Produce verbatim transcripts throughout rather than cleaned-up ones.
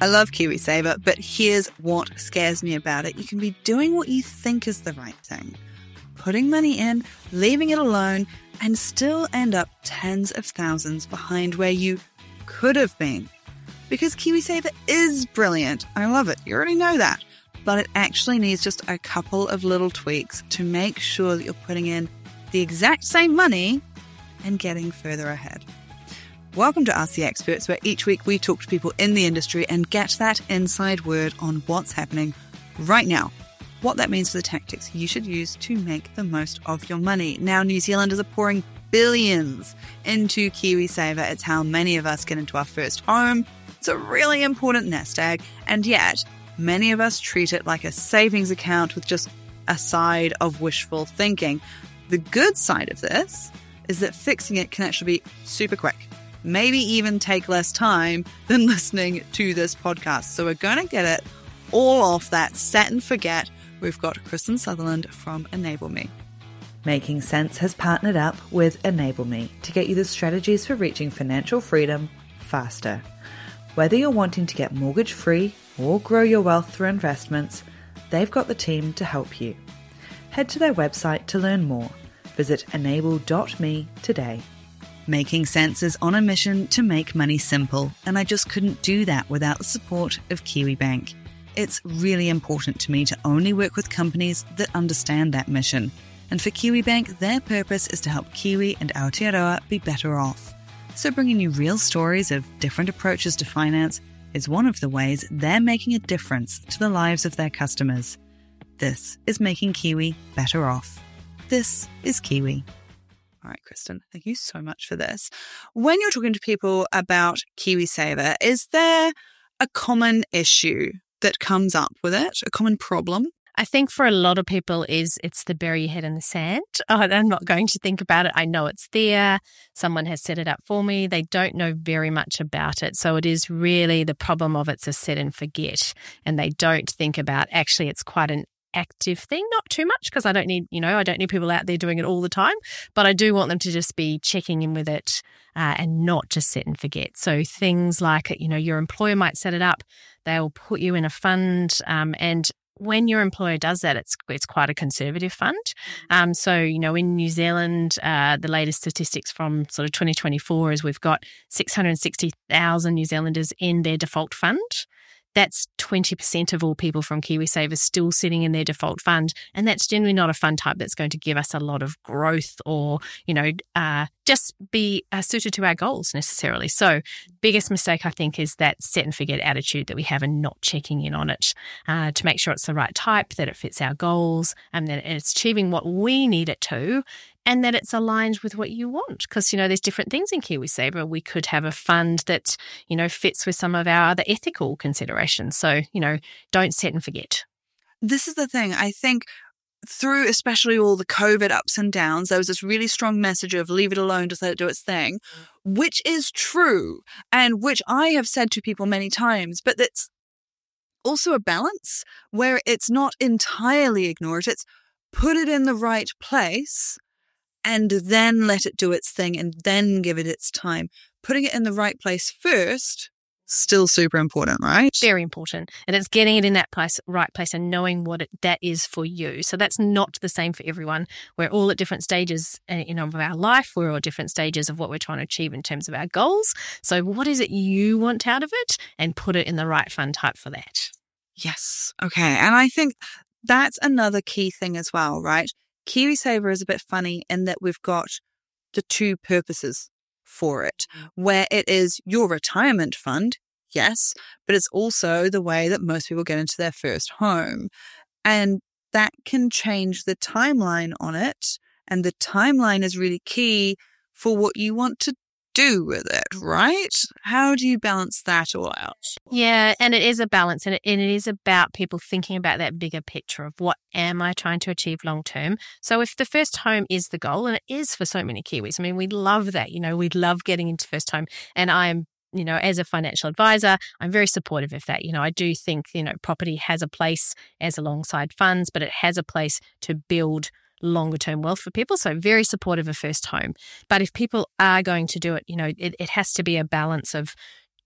I love KiwiSaver, but here's what scares me about it. You can be doing what you think is the right thing, putting money in, leaving it alone, and still end up tens of thousands behind where you could have been. Because KiwiSaver is brilliant. I love it. You already know that. But it actually needs just a couple of little tweaks to make sure that you're putting in the exact same money and getting further ahead. Welcome to Ask the Experts, where each week we talk to people in the industry and get that inside word on what's happening right now, what that means for the tactics you should use to make the most of your money. Now, New Zealanders are pouring billions into KiwiSaver. It's how many of us get into our first home. It's a really important nest egg, and yet many of us treat it like a savings account with just a side of wishful thinking. The good side of this is that fixing it can actually be super quick. Maybe even take less time than listening to this podcast. So we're going to get it all off that set and forget. We've got Kristen Sutherland from Enable Me. Making Sense has partnered up with Enable Me to get you the strategies for reaching financial freedom faster. Whether you're wanting to get mortgage free or grow your wealth through investments, they've got the team to help you. Head to their website to learn more. Visit enable dot me today. Making Sense is on a mission to make money simple, and I just couldn't do that without the support of Kiwibank. It's really important to me to only work with companies that understand that mission. And for Kiwibank, their purpose is to help Kiwi and Aotearoa be better off. So bringing you real stories of different approaches to finance is one of the ways they're making a difference to the lives of their customers. This is making Kiwi better off. This is Kiwi. All right, Kristen, thank you so much for this. When you're talking to people about KiwiSaver, is there a common issue that comes up with it, a common problem? I think for a lot of people is it's the bury your head in the sand. Oh, I'm not going to think about it. I know it's there. Someone has set it up for me. They don't know very much about it. So it is really the problem of it's a set and forget. And they don't think about, actually, it's quite an active thing, not too much, because I don't need, you know, I don't need people out there doing it all the time, but I do want them to just be checking in with it uh, and not just set and forget. So things like, you know, your employer might set it up, they'll put you in a fund, um, and when your employer does that, it's it's quite a conservative fund. Um, so, you know, in New Zealand, uh, the latest statistics from sort of twenty twenty-four is we've got six hundred sixty thousand New Zealanders in their default fund. That's twenty percent of all people from KiwiSaver still sitting in their default fund. And that's generally not a fund type that's going to give us a lot of growth or, you know, uh, just be uh, suited to our goals necessarily. So biggest mistake, I think, is that set and forget attitude that we have and not checking in on it uh, to make sure it's the right type, that it fits our goals and that it's achieving what we need it to, and that it's aligned with what you want. Because, you know, there's different things in KiwiSaver. We could have a fund that, you know, fits with some of our other ethical considerations. So, you know, don't set and forget. This is the thing. I think through especially all the COVID ups and downs, there was this really strong message of leave it alone, just let it do its thing, which is true and which I have said to people many times, but that's also a balance where it's not entirely ignore it. It's put it in the right place and then let it do its thing and then give it its time. Putting it in the right place first, still super important, right? Very important. And it's getting it in that place, right place and knowing what it, that is for you. So that's not the same for everyone. We're all at different stages you know, of our life. We're all at different stages of what we're trying to achieve in terms of our goals. So what is it you want out of it? And put it in the right fund type for that. Yes. Okay. And I think that's another key thing as well, right? KiwiSaver is a bit funny in that we've got the two purposes for it, where it is your retirement fund, yes, but it's also the way that most people get into their first home. And that can change the timeline on it. And the timeline is really key for what you want to do with it, right? How do you balance that all out? Yeah, and it is a balance, and it, and it is about people thinking about that bigger picture of what am I trying to achieve long term. So if the first home is the goal, and it is for so many Kiwis, I mean, we love that, you know, we love getting into first home, and I'm you know, as a financial advisor, I'm very supportive of that. You know, I do think, you know, property has a place as alongside funds, but it has a place to build longer term wealth for people. So very supportive of first home. But if people are going to do it, you know, it, it has to be a balance of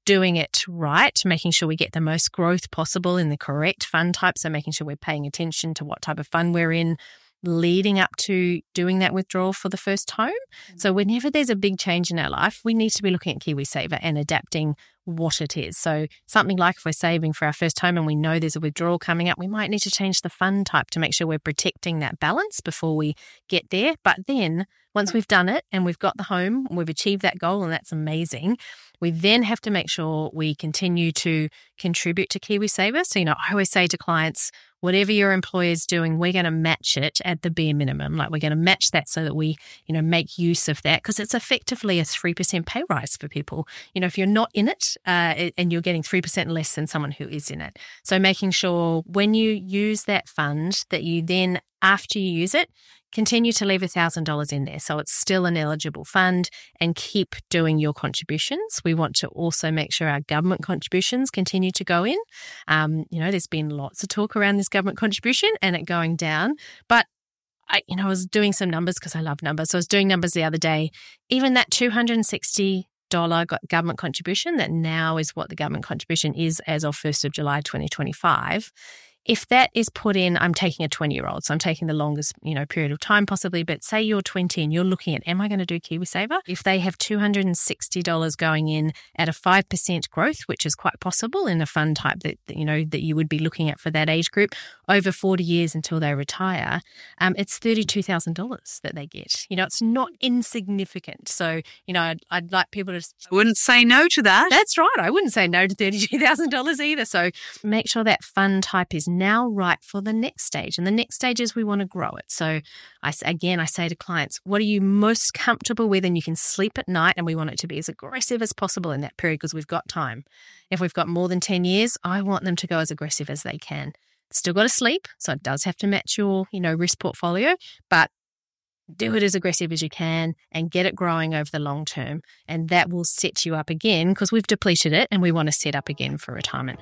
doing it right, making sure we get the most growth possible in the correct fund type. So making sure we're paying attention to what type of fund we're in, leading up to doing that withdrawal for the first home. Mm-hmm. So whenever there's a big change in our life, we need to be looking at KiwiSaver and adapting what it is. So something like if we're saving for our first home and we know there's a withdrawal coming up, we might need to change the fund type to make sure we're protecting that balance before we get there. But then once we've done it and we've got the home, we've achieved that goal, and that's amazing, we then have to make sure we continue to contribute to KiwiSaver. So, you know, I always say to clients, whatever your employer's doing, we're going to match it at the bare minimum. Like we're going to match that so that we, you know, make use of that, because it's effectively a three percent pay rise for people. You know, if you're not in it uh, and you're getting three percent less than someone who is in it. So making sure when you use that fund that you then, after you use it, continue to leave one thousand dollars in there. So it's still an eligible fund, and keep doing your contributions. We want to also make sure our government contributions continue to go in. Um, you know, there's been lots of talk around this government contribution and it going down. But I, you know, I was doing some numbers because I love numbers. So I was doing numbers the other day. Even that two hundred sixty dollars government contribution, that now is what the government contribution is as of first of July twenty twenty-five. If that is put in, I'm taking a twenty-year-old, so I'm taking the longest, you know, period of time possibly, but say you're twenty and you're looking at, am I going to do KiwiSaver? If they have two hundred sixty dollars going in at a five percent growth, which is quite possible in a fund type that, you know, that you would be looking at for that age group over forty years until they retire, um, it's thirty-two thousand dollars that they get. You know, it's not insignificant. So, you know, I'd, I'd like people to... I wouldn't say no to that. That's right. I wouldn't say no to thirty-two thousand dollars either. So make sure that fund type is now right for the next stage. And the next stage is we want to grow it. So I again, I say to clients, what are you most comfortable with and you can sleep at night? And we want it to be as aggressive as possible in that period because we've got time. If we've got more than ten years, I want them to go as aggressive as they can. Still got to sleep. So it does have to match your, you know, risk portfolio, but do it as aggressive as you can and get it growing over the long term. And that will set you up again because we've depleted it and we want to set up again for retirement.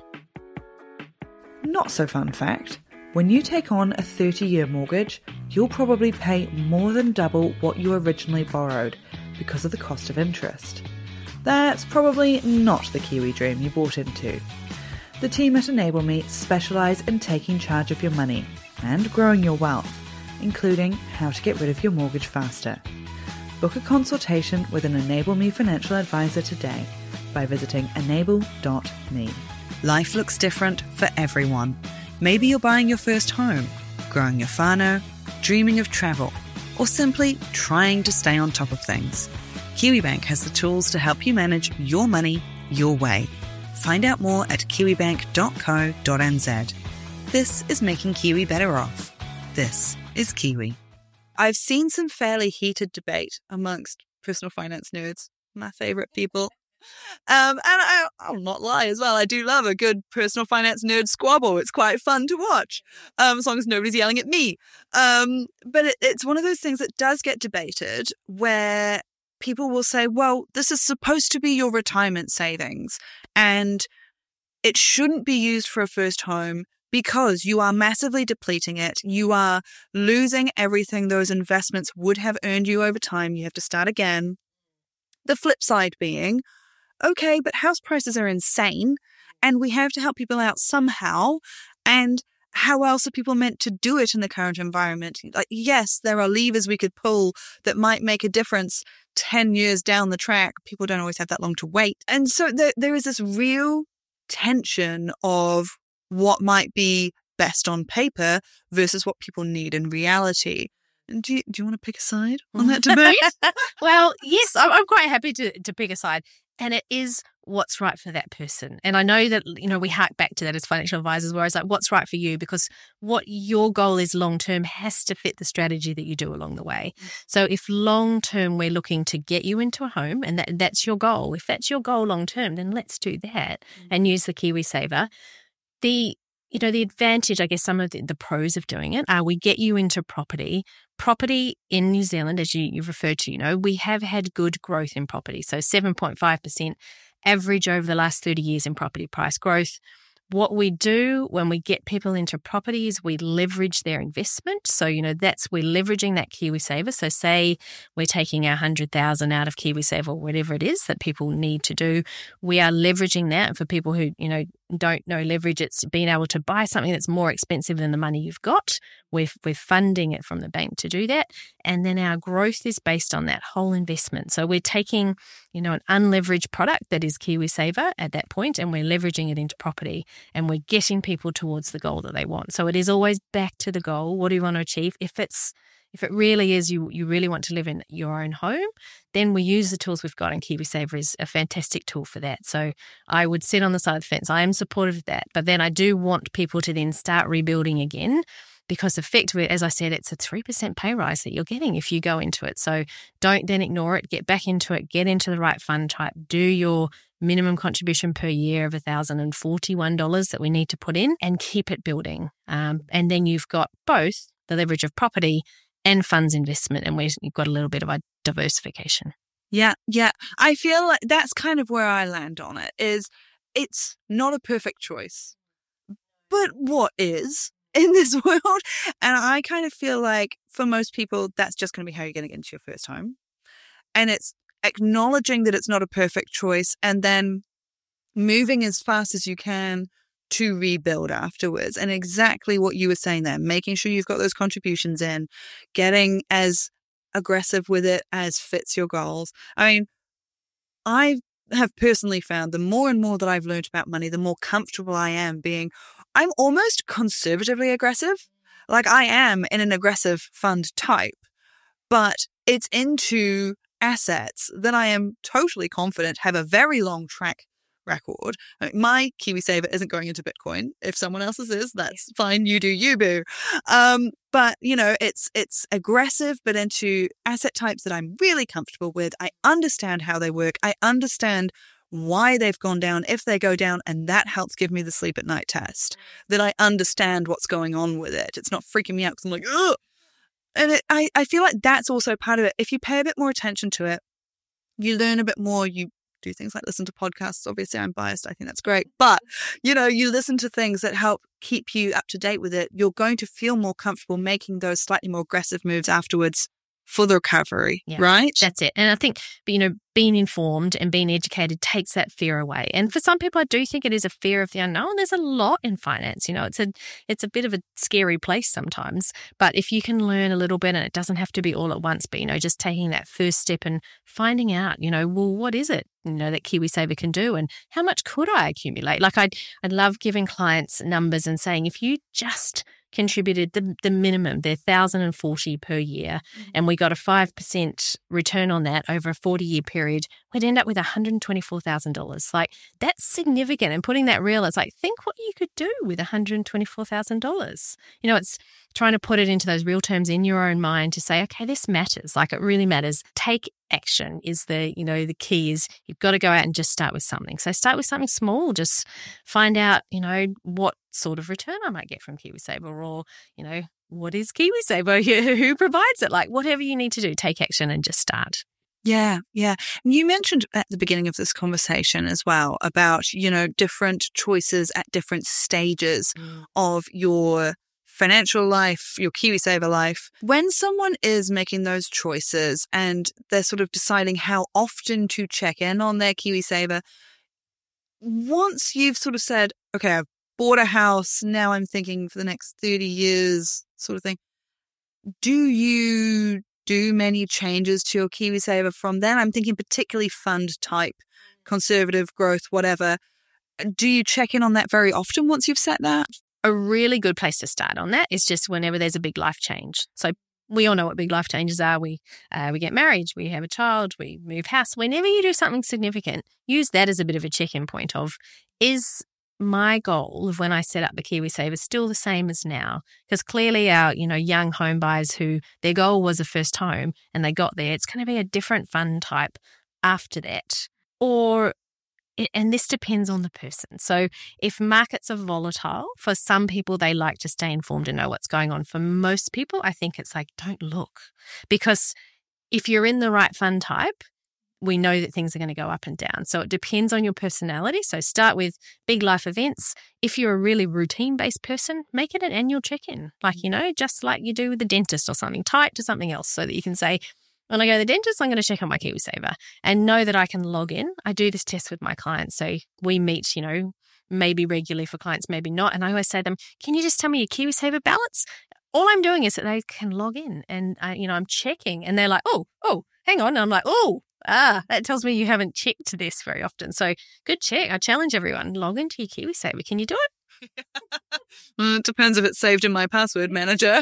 Not so fun fact, when you take on a thirty-year mortgage, you'll probably pay more than double what you originally borrowed because of the cost of interest. That's probably not the Kiwi dream you bought into. The team at Enable Me specialise in taking charge of your money and growing your wealth, including how to get rid of your mortgage faster. Book a consultation with an Enable Me financial advisor today by visiting enable dot me. Life looks different for everyone. Maybe you're buying your first home, growing your whānau, dreaming of travel, or simply trying to stay on top of things. KiwiBank has the tools to help you manage your money your way. Find out more at kiwibank dot co dot n z. This is making Kiwi better off. This is Kiwi. I've seen some fairly heated debate amongst personal finance nerds, my favourite people. Um, and I, I'll not lie as well. I do love a good personal finance nerd squabble. It's quite fun to watch, um, as long as nobody's yelling at me. Um, but it, it's one of those things that does get debated where people will say, well, this is supposed to be your retirement savings and it shouldn't be used for a first home because you are massively depleting it. You are losing everything those investments would have earned you over time. You have to start again. The flip side being, okay, but house prices are insane and we have to help people out somehow. And how else are people meant to do it in the current environment? Like, yes, there are levers we could pull that might make a difference ten years down the track. People don't always have that long to wait. And so there, there is this real tension of what might be best on paper versus what people need in reality. And do you, do you want to pick a side on that debate? Well, yes, I'm, I'm quite happy to, to pick a side. And it is what's right for that person. And I know that, you know, we hark back to that as financial advisors, where it's like, what's right for you? Because what your goal is long-term has to fit the strategy that you do along the way. So if long-term we're looking to get you into a home and that, that's your goal, if that's your goal long-term, then let's do that and use the KiwiSaver. The You know, the advantage, I guess some of the, the pros of doing it are we get you into property. Property in New Zealand, as you, you've referred to, you know, we have had good growth in property. So seven point five percent average over the last thirty years in property price growth. What we do when we get people into properties, we leverage their investment. So, you know, that's, we're leveraging that KiwiSaver. So say we're taking our one hundred thousand out of KiwiSaver or whatever it is that people need to do. We are leveraging that. And for people who, you know, don't know leverage, it's being able to buy something that's more expensive than the money you've got. We're, we're funding it from the bank to do that. And then our growth is based on that whole investment. So we're taking, you know, an unleveraged product that is KiwiSaver at that point, and we're leveraging it into property, and we're getting people towards the goal that they want. So it is always back to the goal. What do you want to achieve? If it's If it really is you you really want to live in your own home, then we use the tools we've got, and KiwiSaver is a fantastic tool for that. So I would sit on the side of the fence. I am supportive of that. But then I do want people to then start rebuilding again, because effectively, as I said, it's a three percent pay rise that you're getting if you go into it. So don't then ignore it. Get back into it. Get into the right fund type. Do your minimum contribution per year of one thousand forty-one dollars that we need to put in, and keep it building. Um, and then you've got both the leverage of property and funds investment, and we've got a little bit of a diversification. Yeah, yeah. I feel like that's kind of where I land on it, is it's not a perfect choice. But what is in this world? And I kind of feel like for most people, that's just going to be how you're going to get into your first home. And it's acknowledging that it's not a perfect choice, and then moving as fast as you can to rebuild afterwards. And exactly what you were saying there, making sure you've got those contributions in, getting as aggressive with it as fits your goals. I mean, I have personally found the more and more that I've learned about money, the more comfortable I am being, I'm almost conservatively aggressive. Like I am in an aggressive fund type, but it's into assets that I am totally confident have a very long track record. I mean, my KiwiSaver isn't going into Bitcoin. If someone else's is, that's fine. You do you, boo. Um, but you know, it's it's aggressive, but into asset types that I'm really comfortable with. I understand how they work. I understand why they've gone down if they go down, and that helps give me the sleep at night test. That I understand what's going on with it. It's not freaking me out because I'm like, ugh. And it, I I feel like that's also part of it. If you pay a bit more attention to it, you learn a bit more. You do things like listen to podcasts. Obviously, I'm biased. I think that's great. But, you know, you listen to things that help keep you up to date with it. You're going to feel more comfortable making those slightly more aggressive moves afterwards for the recovery, yeah, right? That's it. And I think, you know, being informed and being educated takes that fear away. And for some people, I do think it is a fear of the unknown. There's a lot in finance. You know, it's a it's a bit of a scary place sometimes. But if you can learn a little bit, and it doesn't have to be all at once, but, you know, just taking that first step and finding out, you know, well, what is it, you know, that KiwiSaver can do, and how much could I accumulate? Like I'd, I'd love giving clients numbers and saying, if you just contributed the, the minimum, they're one thousand forty per year, mm-hmm. and we got a five percent return on that over a forty-year period, we'd end up with one hundred twenty-four thousand dollars. Like, that's significant. And putting that real, it's like, think what you could do with one hundred twenty-four thousand dollars. You know, it's trying to put it into those real terms in your own mind to say, okay, this matters. Like, it really matters. Take action is the, you know, the key is you've got to go out and just start with something. So start with something small. Just find out, you know, what sort of return I might get from KiwiSaver, or, you know, what is KiwiSaver? Who provides it? Like, whatever you need to do, take action and just start. Yeah, yeah. You mentioned at the beginning of this conversation as well about, you know, different choices at different stages mm. of your financial life, your KiwiSaver life. When someone is making those choices and they're sort of deciding how often to check in on their KiwiSaver, once you've sort of said, okay, I've bought a house, now I'm thinking for the next thirty years sort of thing, do you do many changes to your KiwiSaver from then? I'm thinking particularly fund type, conservative growth, whatever. Do you check in on that very often once you've set that? A really good place to start on that is just whenever there's a big life change. So we all know what big life changes are. We uh, we get married, we have a child, we move house. Whenever you do something significant, use that as a bit of a check-in point of, is my goal of when I set up the KiwiSaver still the same as now? Because clearly our, you know, young home buyers who their goal was a first home and they got there, it's going to be a different fund type after that. Or and this depends on the person. So if markets are volatile, for some people, they like to stay informed and know what's going on. For most people, I think it's like, don't look. Because if you're in the right fund type, we know that things are going to go up and down. So it depends on your personality. So start with big life events. If you're a really routine-based person, make it an annual check-in, like, you know, just like you do with the dentist or something. Tie it to something else so that you can say, when I go to the dentist, I'm going to check on my KiwiSaver and know that I can log in. I do this test with my clients. So we meet, you know, maybe regularly for clients, maybe not. And I always say to them, can you just tell me your KiwiSaver balance? All I'm doing is that they can log in and, uh, you know, I'm checking and they're like, oh, oh, hang on. And I'm like, oh, ah, that tells me you haven't checked this very often. So good check. I challenge everyone, log into your KiwiSaver. Can you do it? Well, it depends if it's saved in my password manager.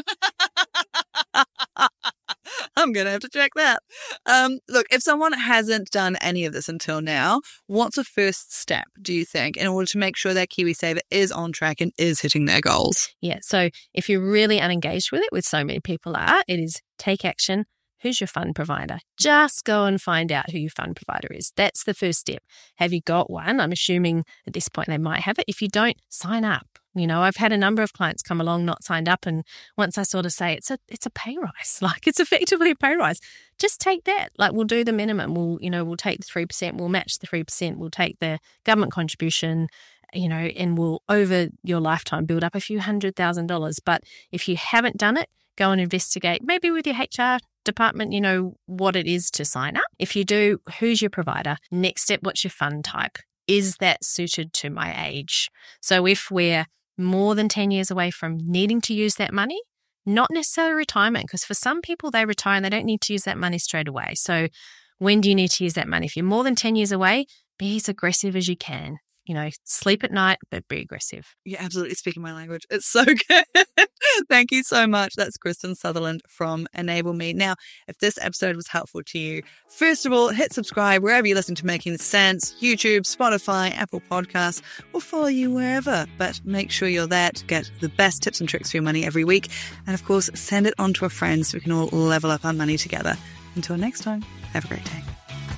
I'm going to have to check that. Um, look, if someone hasn't done any of this until now, what's a first step, do you think, in order to make sure that KiwiSaver is on track and is hitting their goals? Yeah, so if you're really unengaged with it, which so many people are, it is take action. Who's your fund provider? Just go and find out who your fund provider is. That's the first step. Have you got one? I'm assuming at this point they might have it. If you don't, sign up. You know, I've had a number of clients come along, not signed up. And once I sort of say it's a it's a pay rise, like it's effectively a pay rise, just take that. Like we'll do the minimum. We'll, you know, we'll take the three percent, we'll match the three percent, we'll take the government contribution, you know, and we'll over your lifetime build up a few hundred thousand dollars. But if you haven't done it, go and investigate, maybe with your H R department, you know, what it is to sign up. If you do, who's your provider? Next step, what's your fund type? Is that suited to my age? So if we're more than ten years away from needing to use that money, not necessarily retirement, because for some people they retire and they don't need to use that money straight away. So when do you need to use that money? If you're more than ten years away, be as aggressive as you can. You know, sleep at night, but be aggressive. You're absolutely speaking my language. It's so good. Thank you so much. That's Kristen Sutherland from Enable Me. Now, if this episode was helpful to you, first of all, hit subscribe wherever you listen to Making Sense, YouTube, Spotify, Apple Podcasts, or follow you wherever. But make sure you're there to get the best tips and tricks for your money every week. And of course, send it on to a friend so we can all level up our money together. Until next time, have a great day.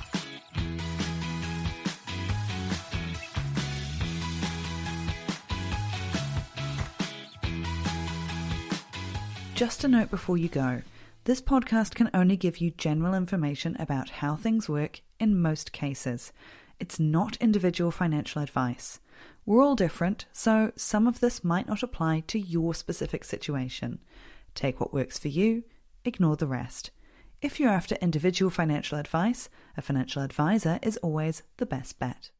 Just a note before you go, this podcast can only give you general information about how things work in most cases. It's not individual financial advice. We're all different, so some of this might not apply to your specific situation. Take what works for you, ignore the rest. If you're after individual financial advice, a financial advisor is always the best bet.